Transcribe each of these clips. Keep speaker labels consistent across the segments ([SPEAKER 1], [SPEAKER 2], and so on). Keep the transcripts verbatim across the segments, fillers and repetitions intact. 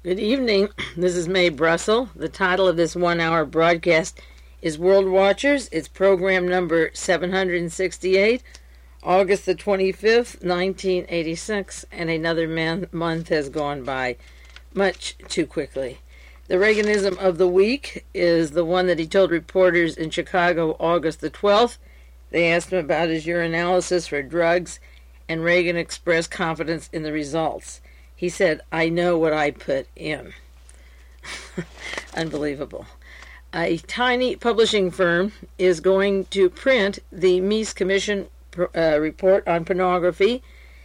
[SPEAKER 1] Good evening. This is Mae Brussel. The title of this one-hour broadcast is World Watchers. It's program number seven hundred sixty-eight, August the twenty-fifth, nineteen eighty-six, and another man- month has gone by much too quickly. The Reaganism of the week is the one that he told reporters in Chicago August the twelfth. They asked him about his urinalysis for drugs, and Reagan expressed confidence in the results. He said, "I know what I put in." Unbelievable. A tiny publishing firm is going to print the Meese Commission uh, report on pornography.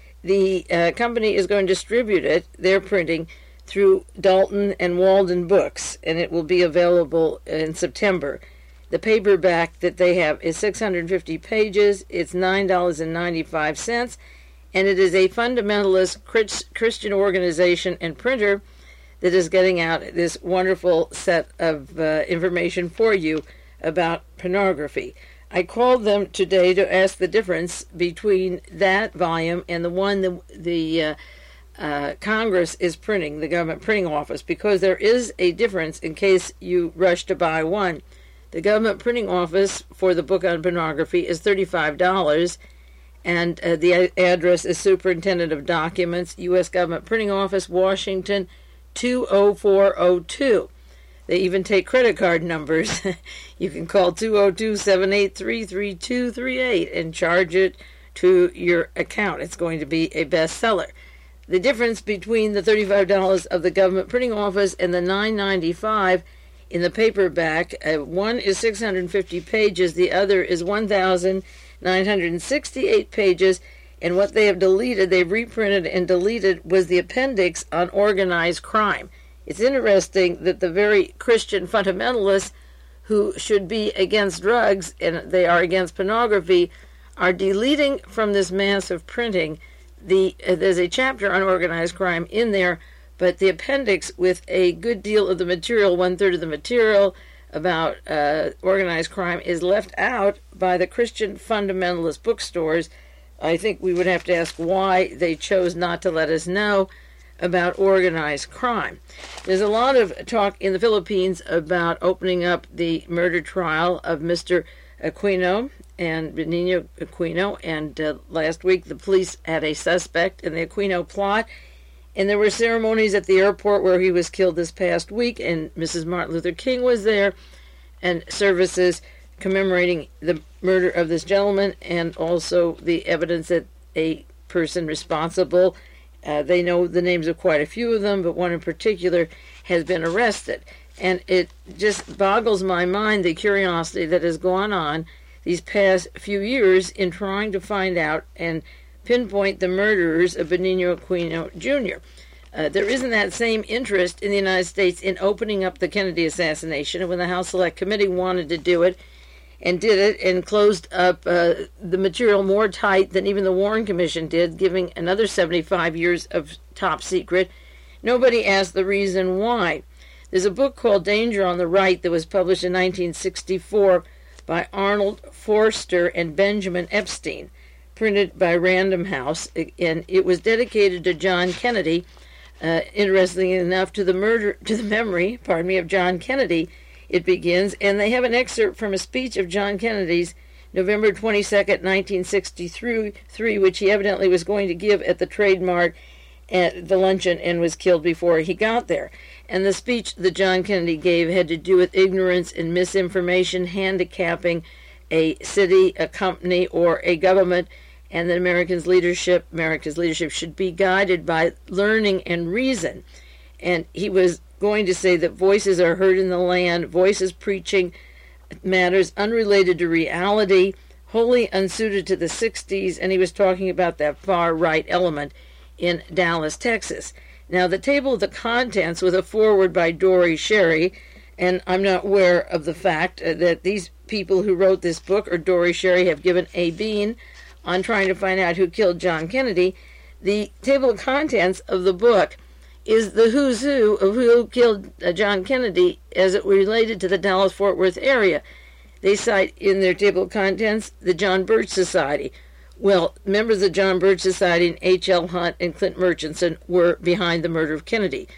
[SPEAKER 1] The uh, company is going to distribute it, their printing, through Dalton and Walden Books, and it will be available in September. The paperback that they have is six hundred fifty pages. It's nine dollars and ninety-five cents. And it is a fundamentalist Christian organization and printer that is getting out this wonderful set of uh, information for you about pornography. I called them today to ask the difference between that volume and the one the, the uh, uh, Congress is printing, the government printing office, because there is a difference in case you rush to buy one. The government printing office for the book on pornography is thirty-five dollars, and uh, the address is Superintendent of Documents, U S Government Printing Office, Washington, two oh four oh two. They even take credit card numbers. You can call two oh two, seven eight three, three two three eight and charge it to your account. It's going to be a bestseller. The difference between the thirty-five dollars of the Government Printing Office and the nine ninety-five in the paperback, uh, one is six hundred fifty pages, the other is one thousand nine hundred sixty-eight pages, and what they have deleted, they've reprinted and deleted, was the appendix on organized crime. It's interesting that the very Christian fundamentalists who should be against drugs, and they are against pornography, are deleting from this massive printing. The uh, there's a chapter on organized crime in there, but the appendix with a good deal of the material, one-third of the material, about uh, organized crime is left out by the Christian fundamentalist bookstores. I think we would have to ask why they chose not to let us know about organized crime. There's a lot of talk in the Philippines about opening up the murder trial of Mister Aquino and Benigno Aquino, and uh, last week the police had a suspect in the Aquino plot, and there were ceremonies at the airport where he was killed this past week, and Missus Martin Luther King was there, and services commemorating the murder of this gentleman, and also the evidence that a person responsible, uh, they know the names of quite a few of them, but one in particular has been arrested. And it just boggles my mind, the curiosity that has gone on these past few years in trying to find out and pinpoint the murderers of Benigno Aquino Junior Uh, there isn't that same interest in the United States in opening up the Kennedy assassination. And when the House Select Committee wanted to do it and did it and closed up uh, the material more tight than even the Warren Commission did, giving another seventy-five years of top secret, nobody asked the reason why. There's a book called Danger on the Right that was published in nineteen sixty-four by Arnold Forster and Benjamin Epstein, printed by Random House, and it was dedicated to John Kennedy. Uh, interestingly enough, to the murder, to the memory, pardon me, of John Kennedy, it begins, and they have an excerpt from a speech of John Kennedy's November twenty-second, nineteen sixty-three, which he evidently was going to give at the Trade Mart at the luncheon and was killed before he got there. And the speech that John Kennedy gave had to do with ignorance and misinformation, handicapping a city, a company, or a government, and that Americans' leadership, America's leadership should be guided by learning and reason. And he was going to say that voices are heard in the land, voices preaching matters unrelated to reality, wholly unsuited to the sixties, and he was talking about that far-right element in Dallas, Texas. Now, the table of the contents with a foreword by Dory Sherry, and I'm not aware of the fact that these people who wrote this book, or Dory Sherry, have given a bean on trying to find out who killed John Kennedy. The table of contents of the book is the who's who of who killed uh, John Kennedy as it related to the Dallas-Fort Worth area. They cite in their table of contents the John Birch Society. Well, members of the John Birch Society and H L. Hunt and Clint Murchison were behind the murder of Kennedy.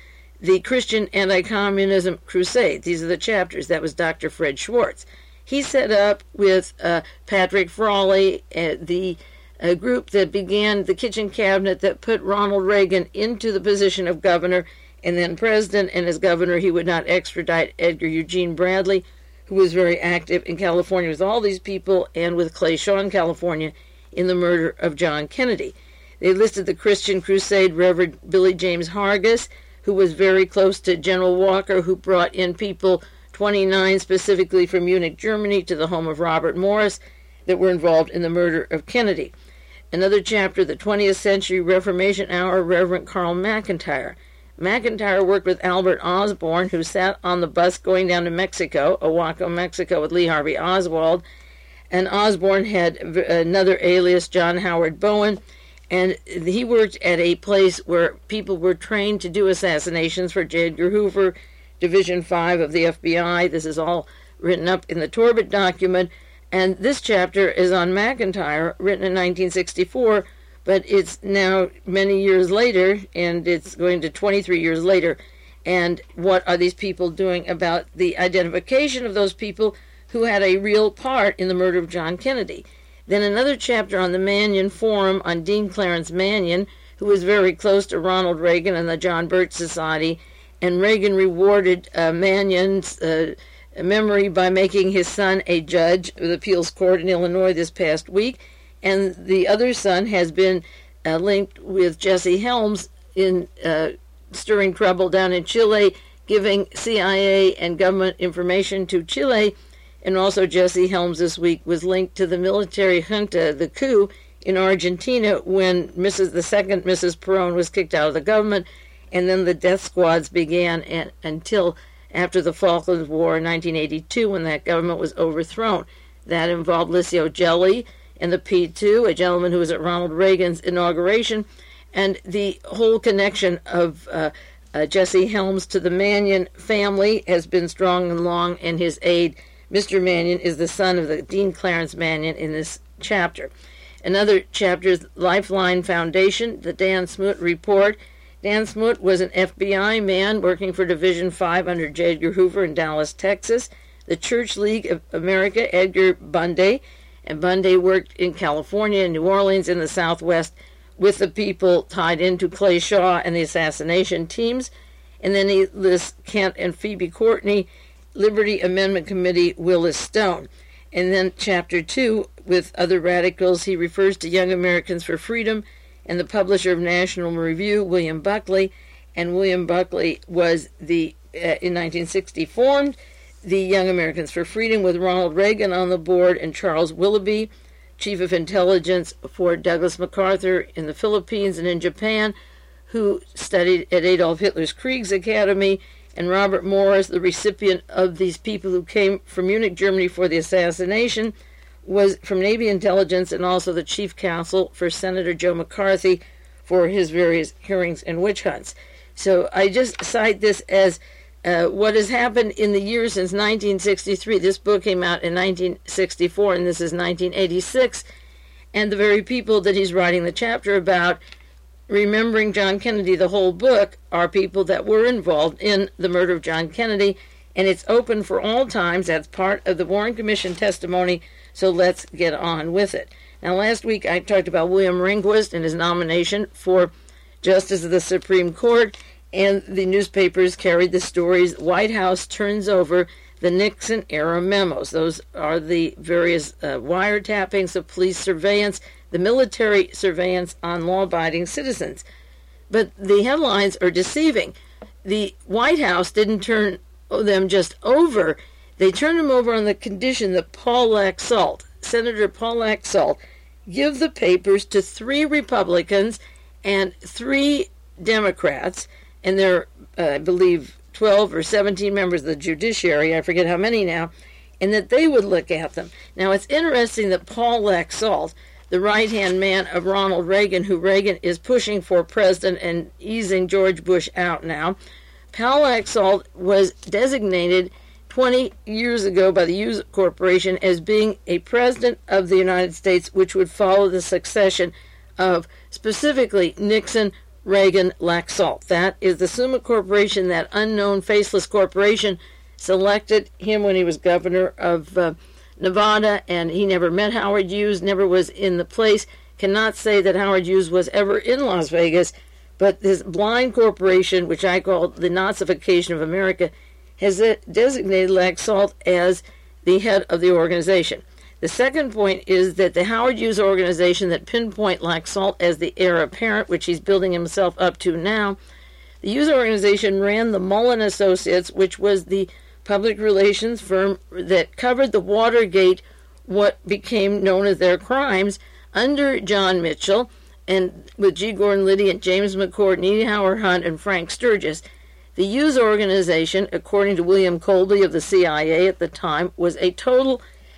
[SPEAKER 1] the Christian Anti-Communism Crusade. These are the chapters. That was Doctor Fred Schwartz. He set up with uh, Patrick Frawley, uh, the uh, group that began the kitchen cabinet that put Ronald Reagan into the position of governor and then president, and as governor he would not extradite Edgar Eugene Bradley, who was very active in California with all these people and with Clay Shaw in California in the murder of John Kennedy. They listed the Christian Crusade Reverend Billy James Hargis, who was very close to General Walker, who brought in people, twenty-nine specifically from Munich, Germany, to the home of Robert Morris, that were involved in the murder of Kennedy. Another chapter, the twentieth Century Reformation Hour, Reverend Carl McIntyre. McIntyre worked with Albert Osborne, who sat on the bus going down to Mexico, Oaxaca, Mexico, with Lee Harvey Oswald, and Osborne had another alias, John Howard Bowen, and he worked at a place where people were trained to do assassinations for J. Edgar Hoover, Division five of the F B I. This is all written up in the Torbett document, and this chapter is on McIntyre, written in nineteen sixty-four, but it's now many years later, and it's going to twenty-three years later, and what are these people doing about the identification of those people who had a real part in the murder of John Kennedy. Then another chapter on the Mannion Forum on Dean Clarence Mannion, who was very close to Ronald Reagan and the John Birch Society, and Reagan rewarded uh, Mannion's uh, memory by making his son a judge of the appeals court in Illinois this past week, and the other son has been uh, linked with Jesse Helms in uh, stirring trouble down in Chile, giving C I A and government information to Chile. And also Jesse Helms this week was linked to the military junta, the coup in Argentina, when Missus the second Missus Perón was kicked out of the government, and then the death squads began and, until after the Falklands War in nineteen eighty-two, when that government was overthrown. That involved Licio Gelli and the P two, a gentleman who was at Ronald Reagan's inauguration, and the whole connection of uh, uh, Jesse Helms to the Mannion family has been strong and long, and his aide, Mister Mannion, is the son of the Dean Clarence Mannion in this chapter. Another chapter is Lifeline Foundation, the Dan Smoot Report. Dan Smoot was an F B I man working for Division five under J. Edgar Hoover in Dallas, Texas. The Church League of America, Edgar Bundy, and Bundy worked in California and New Orleans in the Southwest with the people tied into Clay Shaw and the assassination teams. And then he lists Kent and Phoebe Courtney, Liberty Amendment Committee, Willis Stone. And then chapter two, with other radicals, he refers to Young Americans for Freedom and the publisher of National Review, William Buckley. And William Buckley was the, uh, in nineteen sixty, formed the Young Americans for Freedom with Ronald Reagan on the board and Charles Willoughby, Chief of Intelligence for Douglas MacArthur in the Philippines and in Japan, who studied at Adolf Hitler's Kriegsakademie, and Robert Morris, the recipient of these people who came from Munich, Germany for the assassination, was from Navy intelligence and also the chief counsel for Senator Joe McCarthy for his various hearings and witch hunts. So I just cite this as uh, what has happened in the years since nineteen sixty-three. This book came out in nineteen sixty-four, and this is nineteen eighty-six, and the very people that he's writing the chapter about, Remembering John Kennedy, the whole book, are people that were involved in the murder of John Kennedy, and it's open for all times. That's part of the Warren Commission testimony, so let's get on with it. Now, last week I talked about William Rehnquist and his nomination for Justice of the Supreme Court, and the newspapers carried the stories, White House turns over the Nixon-era memos. Those are the various uh, wiretappings of police surveillance, the military surveillance on law-abiding citizens. But the headlines are deceiving. The White House didn't turn them just over. They turned them over on the condition that Paul Laxalt, Senator Paul Laxalt, give the papers to three Republicans and three Democrats, and there are, uh, I believe, twelve or seventeen members of the judiciary, I forget how many now, and that they would look at them. Now, it's interesting that Paul Laxalt, the right-hand man of Ronald Reagan, who Reagan is pushing for president and easing George Bush out now, Paul Laxalt was designated twenty years ago by the Hughes Corporation as being a president of the United States, which would follow the succession of specifically Nixon, Reagan Laxalt. That is the Summa Corporation, that unknown, faceless corporation, selected him when he was governor of uh, Nevada, and he never met Howard Hughes, never was in the place, cannot say that Howard Hughes was ever in Las Vegas, but this blind corporation, which I call the Nazification of America, has designated Laxalt as the head of the organization. The second point is that the Howard Hughes organization that pinpoint Laxalt as the heir apparent, which he's building himself up to now, the Hughes organization ran the Mullen Associates, which was the public relations firm that covered the Watergate, what became known as their crimes, under John Mitchell, and with G. Gordon Liddy and James McCord, and E. Howard Hunt, and Frank Sturgis. The Hughes organization, according to William Colby of the C I A at the time, was a total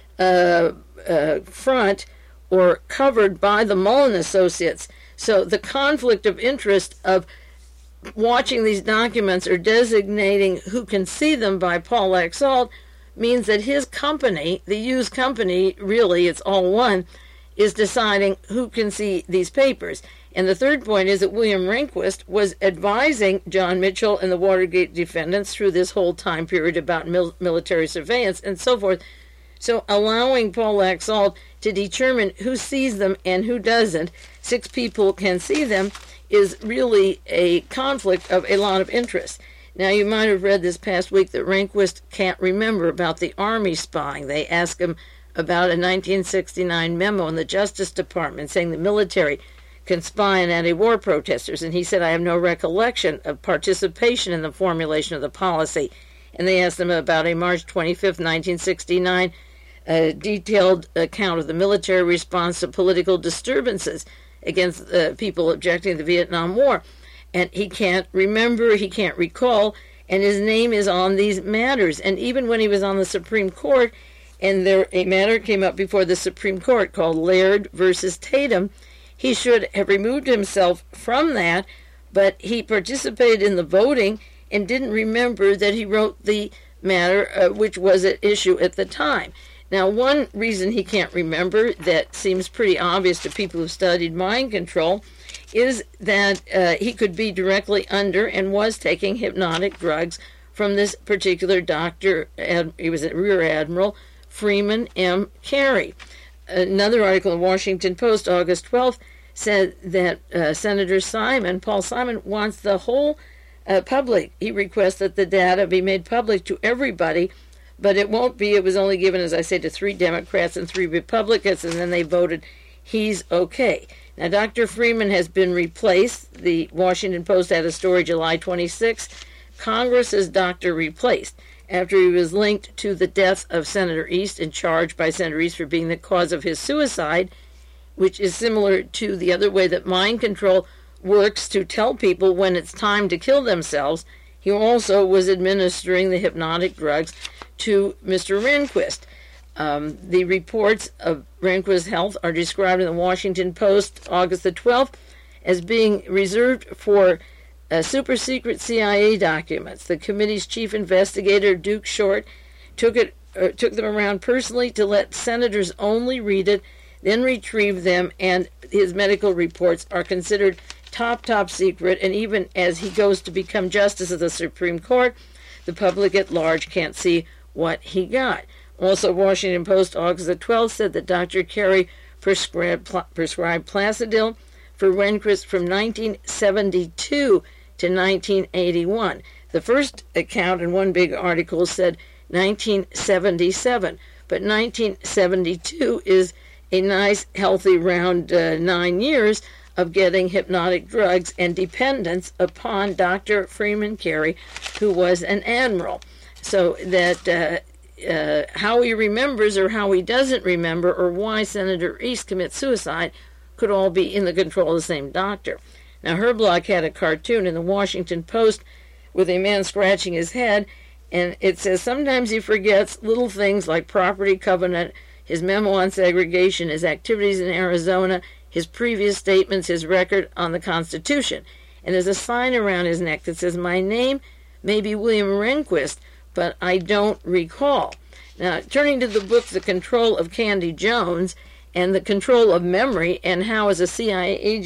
[SPEAKER 1] uh, uh, front or covered by the Mullen Associates. So the conflict of interest of watching these documents or designating who can see them by Paul Laxalt means that his company, the Hughes company, really it's all one, is deciding who can see these papers. And the third point is that William Rehnquist was advising John Mitchell and the Watergate defendants through this whole time period about mil- military surveillance and so forth. So allowing Paul Laxalt to determine who sees them and who doesn't, six people can see them, is really a conflict of a lot of interest. Now, you might have read this past week that Rehnquist can't remember about the Army spying. They asked him about a nineteen sixty-nine memo in the Justice Department saying the military can spy on anti-war protesters, and he said, I have no recollection of participation in the formulation of the policy. And they asked him about a March twenty-fifth, nineteen sixty-nine uh, detailed account of the military response to political disturbances against uh, people objecting to the Vietnam War. And he can't remember, he can't recall, and his name is on these matters. And even when he was on the Supreme Court, and there a matter came up before the Supreme Court called Laird versus Tatum, he should have removed himself from that, but he participated in the voting and didn't remember that he wrote the matter, uh, which was at issue at the time. Now, one reason he can't remember that seems pretty obvious to people who studied mind control is that uh, he could be directly under and was taking hypnotic drugs from this particular doctor. Ad, he was a Rear Admiral, Freeman M. Carey. Another article in the Washington Post, August twelfth, said that uh, Senator Simon, Paul Simon, wants the whole uh, public. He requests that the data be made public to everybody, but it won't be. It was only given, as I said, to three Democrats and three Republicans, and then they voted he's okay. Now, Doctor Freeman has been replaced. The Washington Post had a story July twenty-sixth. Congress's doctor replaced after he was linked to the death of Senator East and charged by Senator East for being the cause of his suicide, which is similar to the other way that mind control works to tell people when it's time to kill themselves. He also was administering the hypnotic drugs to Mister Rehnquist. Um, the reports of Rehnquist's health are described in the Washington Post, August the twelfth, as being reserved for Uh, super secret C I A documents. The committee's chief investigator, Duke Short, took it uh, took them around personally to let senators only read it, then retrieve them, and his medical reports are considered top, top secret, and even as he goes to become Justice of the Supreme Court, the public at large can't see what he got. Also, Washington Post, August the twelfth, said that Doctor Carey prescribed, pl- prescribed Placidil for Rehnquist from nineteen seventy-two to nineteen eighty-one. The first account in one big article said nineteen seventy-seven, but nineteen seventy-two is a nice, healthy, round uh, nine years of getting hypnotic drugs and dependence upon Doctor Freeman Carey, who was an admiral. So that uh, uh, how he remembers or how he doesn't remember or why Senator East commits suicide could all be in the control of the same doctor. Now, Herblock had a cartoon in the Washington Post with a man scratching his head, and it says sometimes he forgets little things like property covenant, his memo on segregation, his activities in Arizona, his previous statements, his record on the Constitution. And there's a sign around his neck that says, my name may be William Rehnquist, but I don't recall. Now, turning to the book, The Control of Candy Jones, and the control of memory, and how as a C I A agent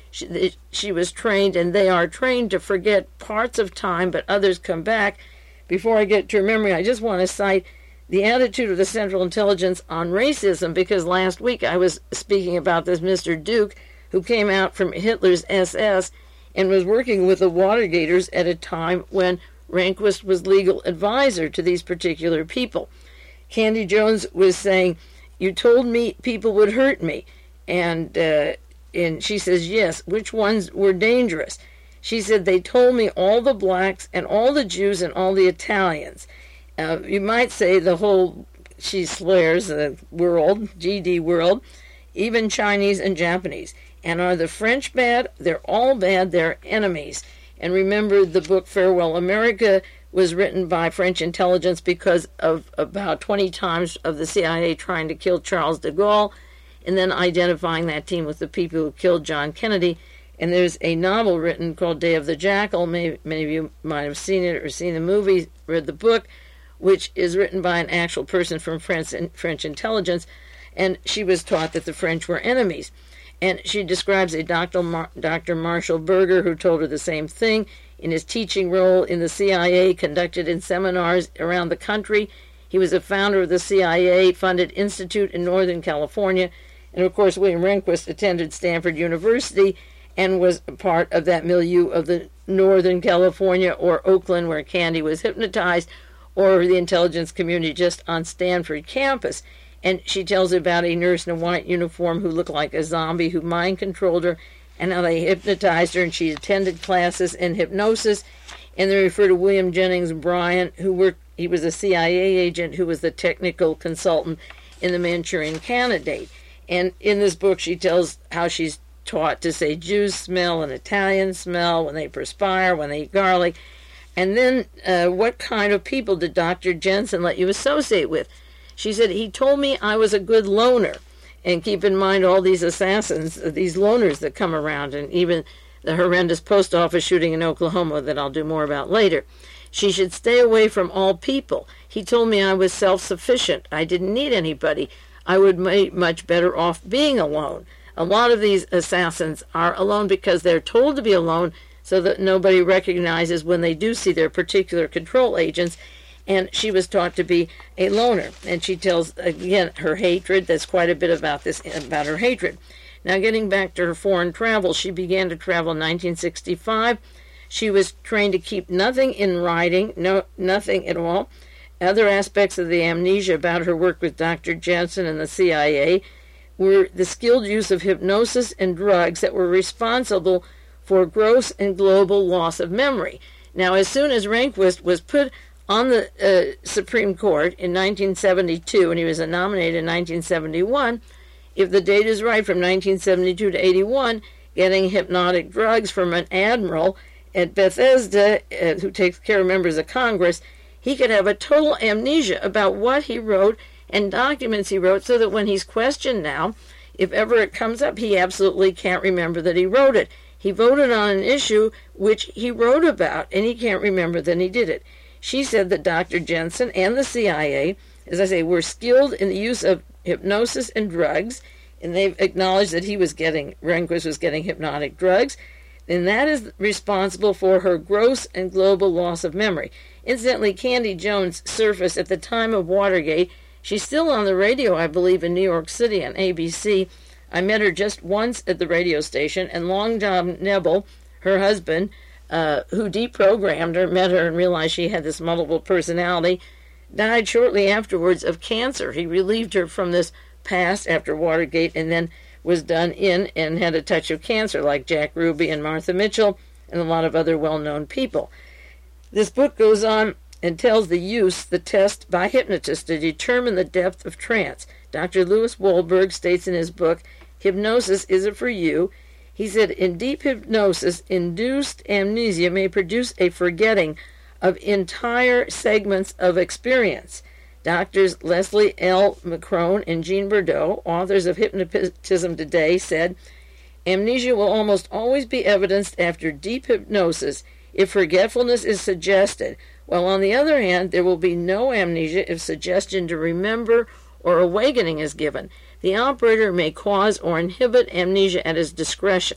[SPEAKER 1] She, she was trained, and they are trained to forget parts of time, but others come back. Before I get to memory, I just want to cite the attitude of the Central Intelligence on racism, because last week I was speaking about this Mister Duke, who came out from Hitler's S S and was working with the Watergaters at a time when Rehnquist was legal advisor to these particular people. Candy Jones was saying, "You told me people would hurt me," and uh, and she says, "Yes, which ones were dangerous?" She said, "They told me all the blacks and all the Jews and all the Italians." Uh, you might say the whole, she swears, the world, G D world, even Chinese and Japanese. And are the French bad? They're all bad. They're enemies. And remember, the book Farewell America was written by French intelligence because of about twenty times of the C I A trying to kill Charles de Gaulle, and then identifying that team with the people who killed John Kennedy. And there's a novel written called Day of the Jackal. Maybe, many of you might have seen it or seen the movie, read the book, which is written by an actual person from French, French intelligence, and she was taught that the French were enemies. And she describes a Doctor Mar- Doctor Marshall Berger who told her the same thing in his teaching role in the C I A, conducted in seminars around the country. He was a founder of the C I A-funded institute in Northern California, and of course William Rehnquist attended Stanford University and was a part of that milieu of the Northern California or Oakland where Candy was hypnotized, or the intelligence community just on Stanford campus. And she tells about a nurse in a white uniform who looked like a zombie who mind-controlled her, and how they hypnotized her, and she attended classes in hypnosis. And they refer to William Jennings Bryan, who worked, he was a C I A agent who was the technical consultant in the Manchurian Candidate. And in this book, she tells how she's taught to say Jews smell and Italians smell when they perspire, when they eat garlic. And then uh, what kind of people did Doctor Jensen let you associate with? She said, "He told me I was a good loner." And keep in mind all these assassins, these loners that come around, and even the horrendous post office shooting in Oklahoma that I'll do more about later. She should stay away from all people. He told me I was self-sufficient. I didn't need anybody. I would be much better off being alone. A lot of these assassins are alone because they're told to be alone so that nobody recognizes when they do see their particular control agents. And she was taught to be a loner. And she tells, again, her hatred. There's quite a bit about this, about her hatred. Now, getting back to her foreign travel, she began to travel in nineteen sixty-five. She was trained to keep nothing in writing, no, nothing at all. Other aspects of the amnesia about her work with Doctor Jensen and the C I A were the skilled use of hypnosis and drugs that were responsible for gross and global loss of memory. Now, as soon as Rehnquist was put on the uh, Supreme Court in nineteen seventy-two, and he was nominated in nineteen seventy-one, if the date is right, from nineteen seventy-two to eighty-one, getting hypnotic drugs from an admiral at Bethesda, uh, who takes care of members of Congress, he could have a total amnesia about what he wrote and documents he wrote, so that when he's questioned now, if ever it comes up, he absolutely can't remember that he wrote it. He voted on an issue which he wrote about, and he can't remember that he did it. She said that Doctor Jensen and the C I A, as I say, were skilled in the use of hypnosis and drugs, and they've acknowledged that he was getting, Rehnquist was getting hypnotic drugs, and that is responsible for her gross and global loss of memory. Incidentally, Candy Jones surfaced at the time of Watergate. She's still on the radio, I believe, in New York City on A B C. I met her just once at the radio station, and Long John Nebel, her husband, uh, who deprogrammed her, met her and realized she had this multiple personality, died shortly afterwards of cancer. He relieved her from this past after Watergate, and then was done in and had a touch of cancer, like Jack Ruby and Martha Mitchell and a lot of other well-known people. This book goes on and tells the use, the test by hypnotists to determine the depth of trance. Doctor Louis Wahlberg states in his book, "Hypnosis Isn't For You." He said, in deep hypnosis, induced amnesia may produce a forgetting of entire segments of experience. Doctors Leslie L. McCrone and Jean Bordeaux, authors of Hypnotism Today, said, amnesia will almost always be evidenced after deep hypnosis if forgetfulness is suggested, while on the other hand, there will be no amnesia if suggestion to remember or awakening is given. The operator may cause or inhibit amnesia at his discretion.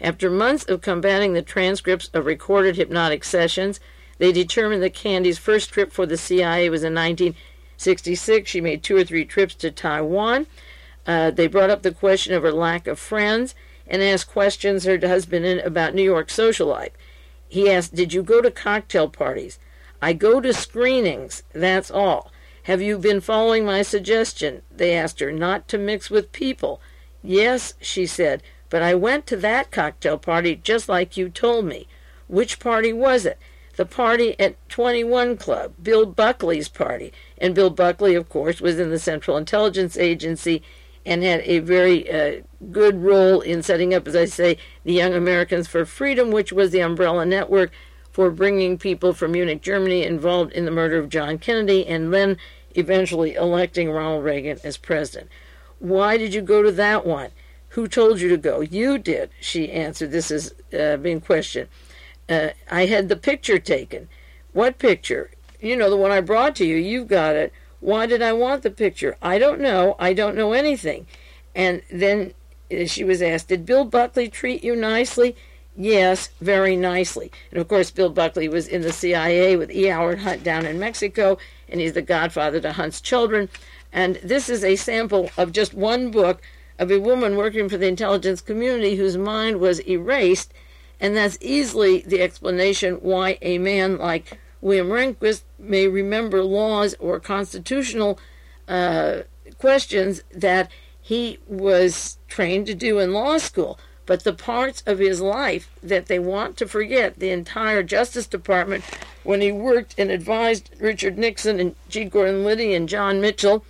[SPEAKER 1] After months of combating the transcripts of recorded hypnotic sessions, they determined that Candy's first trip for the C I A was in nineteen sixty-six. She made two or three trips to Taiwan. Uh, they brought up the question of her lack of friends and asked questions her husband in about New York social life. He asked, "Did you go to cocktail parties?" "I go to screenings, that's all." "Have you been following my suggestion?" They asked her, "Not to mix with people." "Yes," she said, "but I went to that cocktail party just like you told me." "Which party was it?" "The party at twenty-one Club, Bill Buckley's party." And Bill Buckley, of course, was in the Central Intelligence Agency and had a very uh, good role in setting up, as I say, the Young Americans for Freedom, which was the umbrella network for bringing people from Munich, Germany, involved in the murder of John Kennedy, and then eventually electing Ronald Reagan as president. "Why did you go to that one?" "Who told you to go?" "You did," she answered. This is uh, being questioned. Uh, "I had the picture taken." "What picture?" "You know, the one I brought to you. You've got it." "Why did I want the picture?" "I don't know. I don't know anything." And then uh, she was asked, "Did Bill Buckley treat you nicely?" "Yes, very nicely." And of course, Bill Buckley was in the C I A with E. Howard Hunt down in Mexico, and he's the godfather to Hunt's children. And this is a sample of just one book of a woman working for the intelligence community whose mind was erased, and that's easily the explanation why a man like William Rehnquist may remember laws or constitutional uh, questions that he was trained to do in law school. But the parts of his life that they want to forget, the entire Justice Department, when he worked and advised Richard Nixon and G. Gordon Liddy and John Mitchell,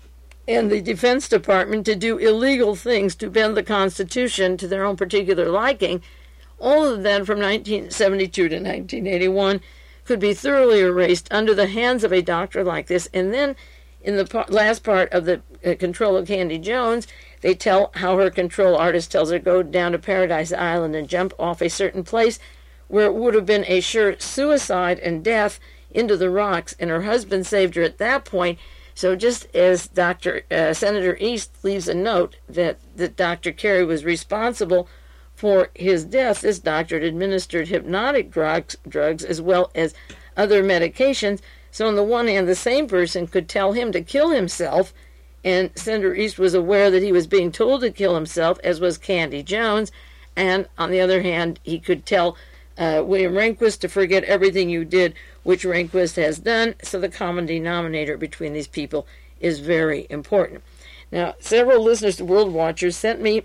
[SPEAKER 1] and the Defense Department to do illegal things to bend the Constitution to their own particular liking, all of that from nineteen seventy-two to nineteen eighty-one could be thoroughly erased under the hands of a doctor like this. And then in the par- last part of the uh, Control of Candy Jones, they tell how her control artist tells her, "Go down to Paradise Island and jump off a certain place where it would have been a sure suicide and death into the rocks." And her husband saved her at that point. So just as Doctor Uh, Senator East leaves a note that, that Doctor Kerry was responsible for his death, this doctor had administered hypnotic drugs, drugs as well as other medications. So on the one hand, the same person could tell him to kill himself, and Senator East was aware that he was being told to kill himself, as was Candy Jones. And on the other hand, he could tell uh, William Rehnquist to forget everything you did, which Rehnquist has done. So the common denominator between these people is very important. Now, several listeners to World Watchers sent me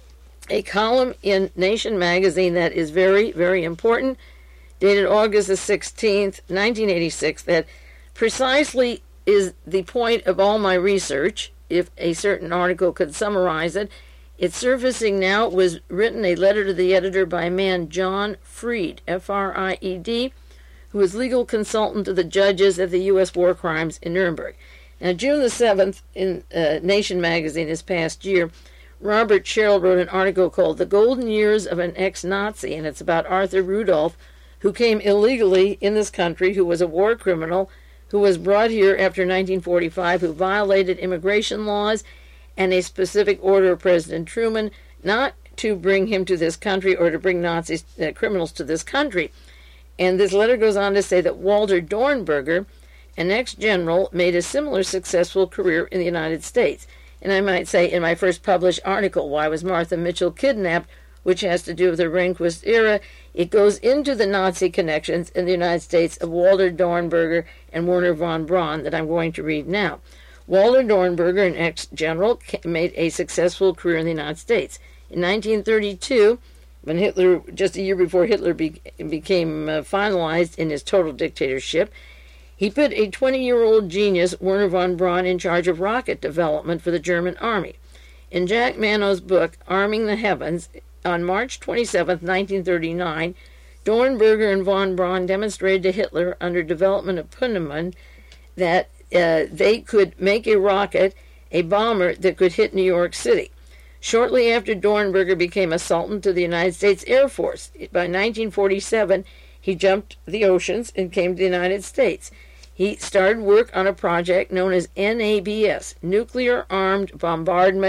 [SPEAKER 1] a column in Nation magazine that is very, very important, dated August the sixteenth, nineteen eighty-six, that precisely is the point of all my research, if a certain article could summarize it. It's surfacing now. It was written, a letter to the editor, by a man, John Fried, F R I E D, who is legal consultant to the judges at the U S war crimes in Nuremberg. Now, June the seventh, in uh, Nation magazine this past year, Robert Sherrill wrote an article called "The Golden Years of an Ex-Nazi," and it's about Arthur Rudolph, who came illegally in this country, who was a war criminal, who was brought here after nineteen forty-five, who violated immigration laws and a specific order of President Truman not to bring him to this country or to bring Nazi uh, criminals to this country. And this letter goes on to say that Walter Dornberger, an ex-general, made a similar successful career in the United States. And I might say, in my first published article, "Why Was Martha Mitchell Kidnapped?" which has to do with the Rehnquist era, it goes into the Nazi connections in the United States of Walter Dornberger and Werner von Braun that I'm going to read now. Walter Dornberger, an ex-general, made a successful career in the United States. In nineteen thirty-two, when Hitler, just a year before Hitler be, became uh, finalized in his total dictatorship, he put a twenty-year-old genius, Werner von Braun, in charge of rocket development for the German army. In Jack Mano's book, Arming the Heavens, on March twenty-seventh, nineteen thirty-nine, Dornberger and von Braun demonstrated to Hitler under development of Punnemann that uh, they could make a rocket, a bomber that could hit New York City. Shortly after Dornberger became a Sultan to the United States Air Force, by nineteen forty-seven, he jumped the oceans and came to the United States. He started work on a project known as N A B S, Nuclear Armed Bombardment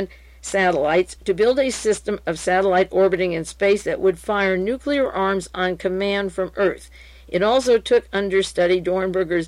[SPEAKER 1] satellites to build a system of satellite orbiting in space that would fire nuclear arms on command from Earth. It also took under study Dornberger's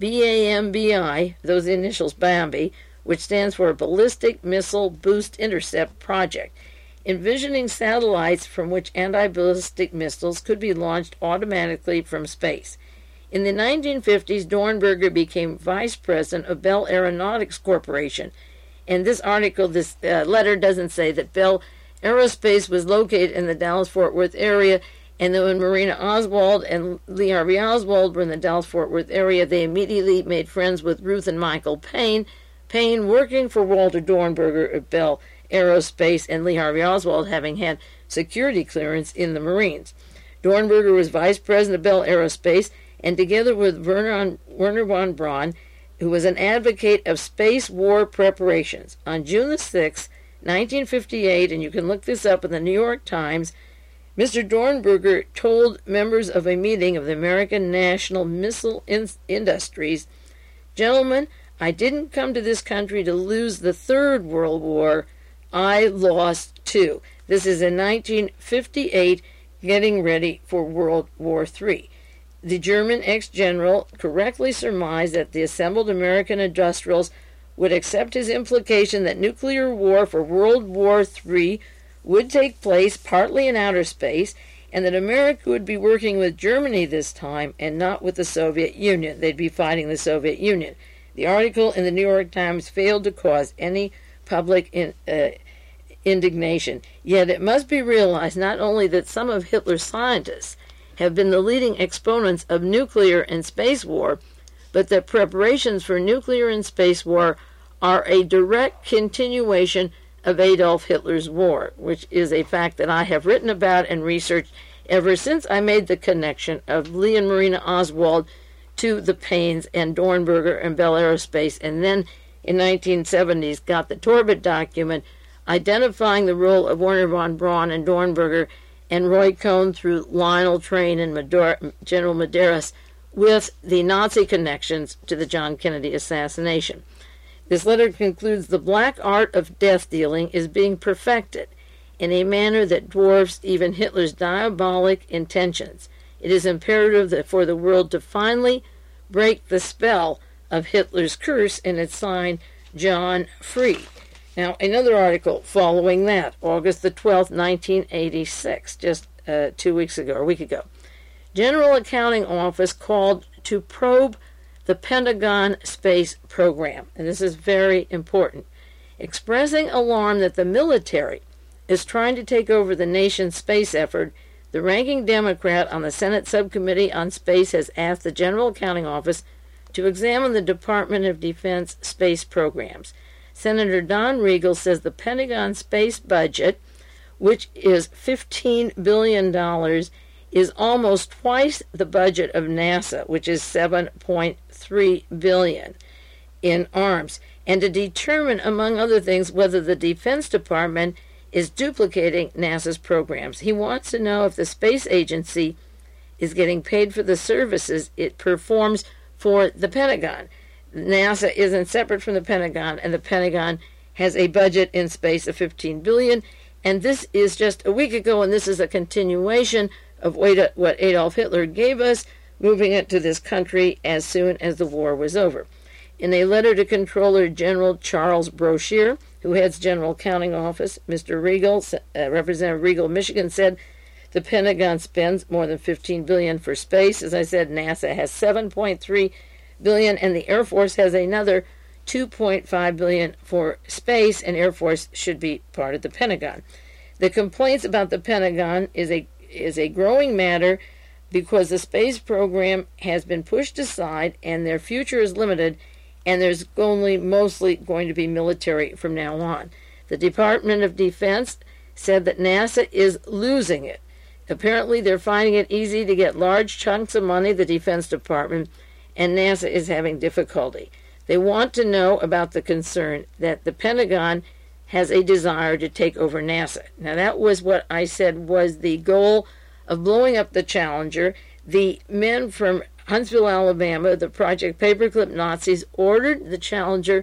[SPEAKER 1] BAMBI, those initials BAMBI, which stands for Ballistic Missile Boost Intercept Project, envisioning satellites from which anti-ballistic missiles could be launched automatically from space. In the nineteen fifties, Dornberger became vice president of Bell Aeronautics Corporation, and this article, this uh, letter doesn't say that Bell Aerospace was located in the Dallas-Fort Worth area, and then when Marina Oswald and Lee Harvey Oswald were in the Dallas-Fort Worth area, they immediately made friends with Ruth and Michael Payne, Payne working for Walter Dornberger at Bell Aerospace, and Lee Harvey Oswald having had security clearance in the Marines. Dornberger was vice president of Bell Aerospace, and together with Werner, Werner von Braun, who was an advocate of space war preparations, on June the sixth, nineteen fifty-eight, and you can look this up in the New York Times, Mister Dornberger told members of a meeting of the American National Missile in- Industries, "Gentlemen, I didn't come to this country to lose the Third World War. I lost two." This is in nineteen fifty-eight, getting ready for World War Three. The German ex-general correctly surmised that the assembled American industrials would accept his implication that nuclear war for World War Three would take place partly in outer space, and that America would be working with Germany this time and not with the Soviet Union. They'd be fighting the Soviet Union. The article in the New York Times failed to cause any public in, uh, indignation. Yet it must be realized not only that some of Hitler's scientists have been the leading exponents of nuclear and space war, but that preparations for nuclear and space war are a direct continuation of Adolf Hitler's war, which is a fact that I have written about and researched ever since I made the connection of Lee and Marina Oswald to the Paynes and Dornberger and Bell Aerospace, and then in nineteen seventies got the Torbett document identifying the role of Werner von Braun and Dornberger and Roy Cohn through Lionel Train and Mador- General Medeiros with the Nazi connections to the John Kennedy assassination. This letter concludes, "The black art of death dealing is being perfected in a manner that dwarfs even Hitler's diabolic intentions. It is imperative that for the world to finally break the spell of Hitler's curse," and it's signed John Freed. Now, another article following that, August the twelfth, nineteen eighty-six, just uh, two weeks ago, or a week ago. General Accounting Office called to probe the Pentagon space program, and this is very important, expressing alarm that the military is trying to take over the nation's space effort. The ranking Democrat on the Senate Subcommittee on Space has asked the General Accounting Office to examine the Department of Defense space programs. Senator Don Regal says the Pentagon space budget, which is fifteen billion dollars, is almost twice the budget of NASA, which is seven point three billion dollars in arms, and to determine, among other things, whether the Defense Department is duplicating NASA's programs. He wants to know if the space agency is getting paid for the services it performs for the Pentagon. NASA isn't separate from the Pentagon, and the Pentagon has a budget in space of fifteen billion dollars, and this is just a week ago, and this is a continuation of what Adolf Hitler gave us, moving it to this country as soon as the war was over. In a letter to Controller General Charles Brashear, who heads General Accounting Office, Mister Regal, uh, Representative Regal of Michigan, said the Pentagon spends more than fifteen billion dollars for space. As I said, NASA has seven point three billion dollars, and the Air Force has another two point five billion dollars for space, and Air Force should be part of the Pentagon. The complaints about the Pentagon is a is a growing matter because the space program has been pushed aside and their future is limited, and there's only mostly going to be military from now on. The Department of Defense said that NASA is losing it. Apparently they're finding it easy to get large chunks of money, the Defense Department, and NASA is having difficulty. They want to know about the concern that the Pentagon has a desire to take over NASA. Now, that was what I said was the goal of blowing up the Challenger. The men from Huntsville, Alabama, the Project Paperclip Nazis, ordered the Challenger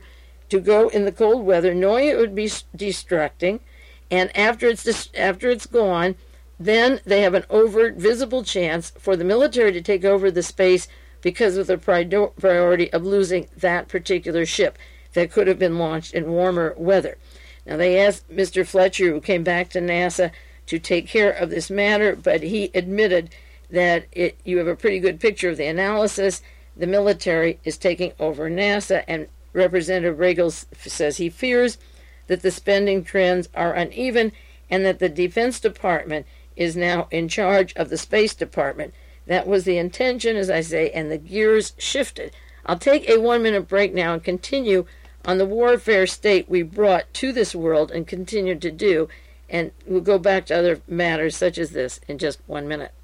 [SPEAKER 1] to go in the cold weather, knowing it would be destructing, and after it's dis- after it's gone, then they have an overt, visible chance for the military to take over the space because of the priority of losing that particular ship that could have been launched in warmer weather. Now, they asked Mister Fletcher, who came back to NASA, to take care of this matter, but he admitted that it, you have a pretty good picture of the analysis. The military is taking over NASA, and Representative Regal says he fears that the spending trends are uneven and that the Defense Department is now in charge of the Space Department. That was the intention, as I say, and the gears shifted. I'll take a one-minute break now and continue on the warfare state we brought to this world and continue to do, and we'll go back to other matters such as this in just one minute.